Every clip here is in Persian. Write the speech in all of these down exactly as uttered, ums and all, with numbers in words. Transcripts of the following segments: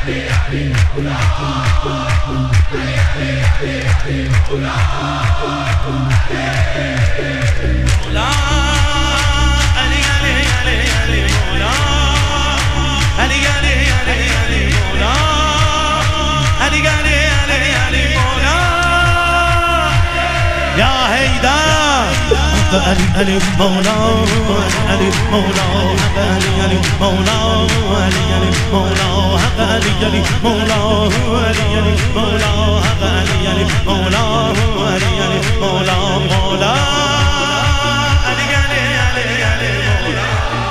علي علي مولا علي مولا علي علي مولا علي علي مولا علي علي مولا علي علي مولا علي علي مولا علي علي مولا مولا علي علي علي علي مولا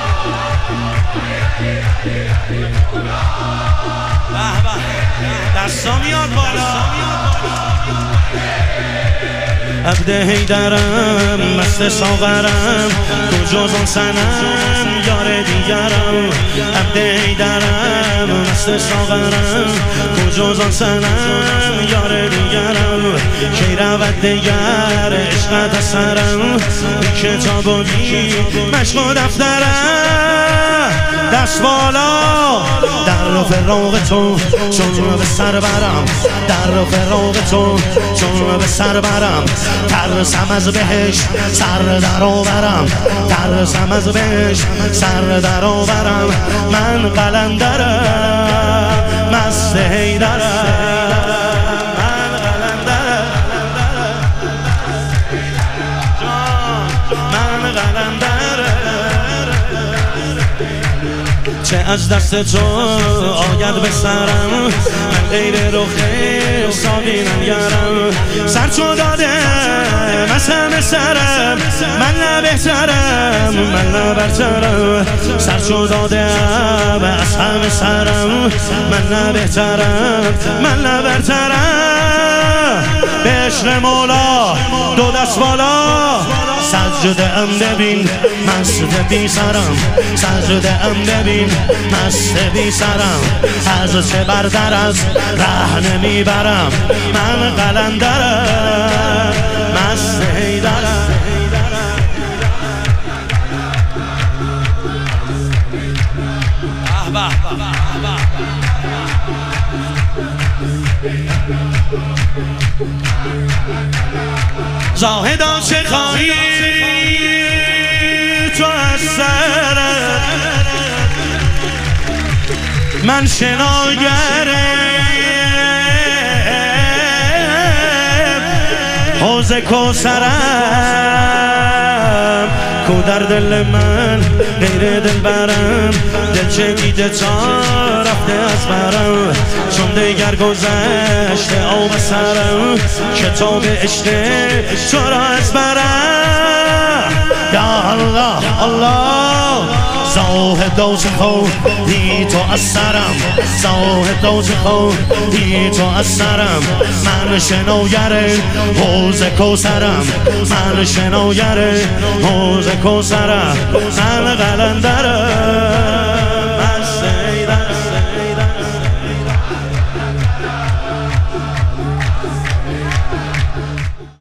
به به دستا میاد بالا عبد حیدرم مست ساغرم کجاست آن صنم یار دیگرم عبد حیدرم مست ساغرم کجاست آن صنم یار دیگرم کی رود دیگر عشقت از سرم کتاب و بی مشق و دفترم دست بالا در فراق تو چون به سر برم در فراق تو چون به سر برم ترسم از بهش سر در آورم ترسم از بهش سر در آورم من قلندرم مست حیدرم من قلندرم من قلندرم چه از دست تو آید به سرم من غیر رخ ساقی ننگرم سر چو داده مسم سرم من نه بهترم من نه برترم سر چو داده از همه سرم من نه بهترم من نه برترم به عشق مولا دو دست بالا سجده ام ببین مست بی سرم سجده ام ببین مست بی سرم از چه بردر از ره نمیبرم من قلندرم مست حیدرم زاهدا چه خواهی تو از سرم من شناگرم حوض کوثرم کو در دل من غیر دل برم دل چه دیده تا رفته از برم چون دیگر گذشته آب سرم کتاب عشق تو را از برم یا الله الله زاهد دوز خودی تو از سرم زاهد دوز خودی تو از سرم من شناگر حوض کوثرم من شناگر حوض کوثرم من قلندرم